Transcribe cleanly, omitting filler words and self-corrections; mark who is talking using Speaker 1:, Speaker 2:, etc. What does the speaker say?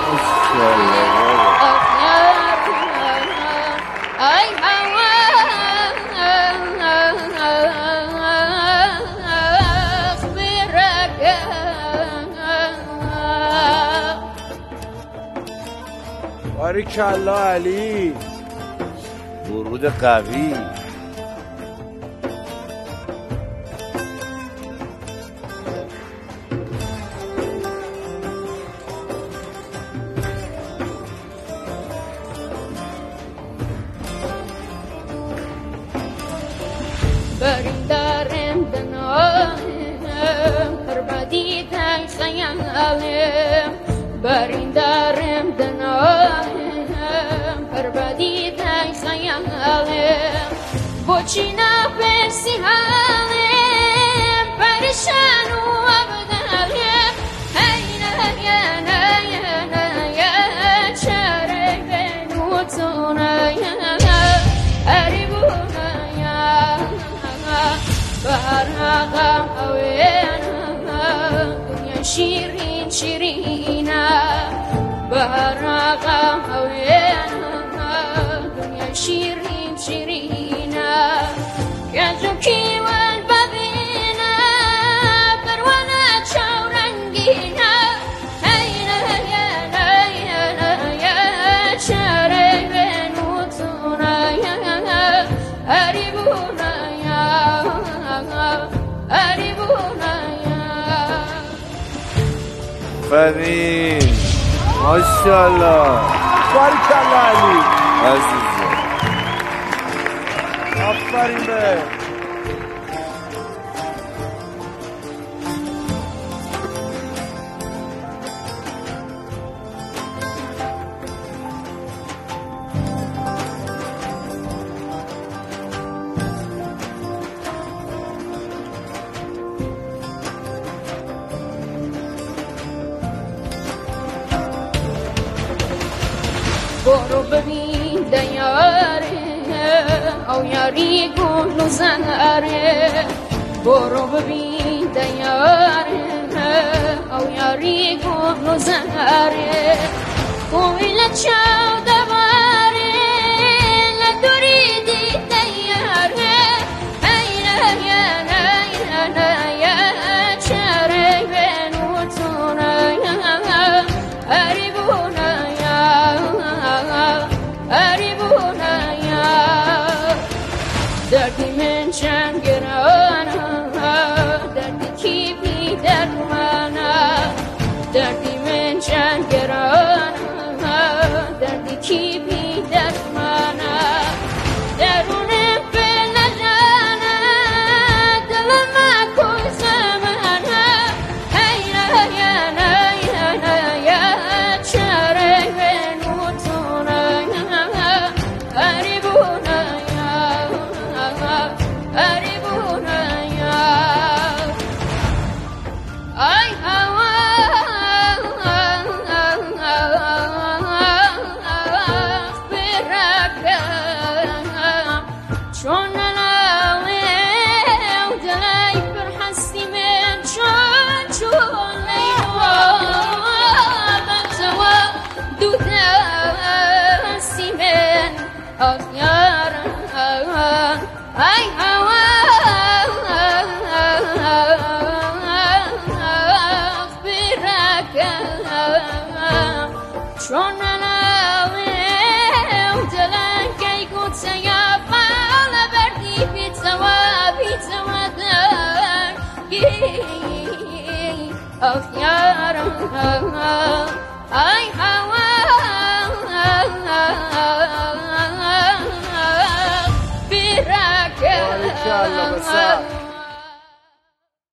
Speaker 1: باریکالله علی،
Speaker 2: ورود قوی.
Speaker 3: برندارم دنالم کربادی تای خیالم برندارم دنالم کربادی تای خیالم بچی نفسی حالم پریشان و ابدالم هینا هینا هینا یا چاره بنوتونه بهرقم اوینا دنیا شیرین شیرینا بهرقم اوینا دنیا شیرین شیرینا کجو کیوان ببینا پروانه چورنگینا هینا هینا هینا یا چاره بنوتونه هریبونا
Speaker 2: فرین ماشاءالله.
Speaker 1: باریکالله علی
Speaker 2: عزیزه،
Speaker 1: آفرین به
Speaker 3: برو ببین دیاره او یاری گل و زهره برو ببین دیاره او یاری گل و زهره کویل چاو دواره لدوریدی دیاره اینا اینا اینا یا چاره بنوتونه هریبونه دردی من چند گرانه دردی کی بی درد منه دردی من چند گرانه دردی کی بی درد منه درون فعل جانه دلم کل زمانه هینا هینا هینا یا چاره بنوتونه هریبونه ay hava beraka چون لاوی دلای پر هستی من چون لیوا بنزوا دو دستی من آخیار ay hava چون نلاویم دلن که گوته یا بالا بردی بیتوا در آخ یارم ای هوا بیرکه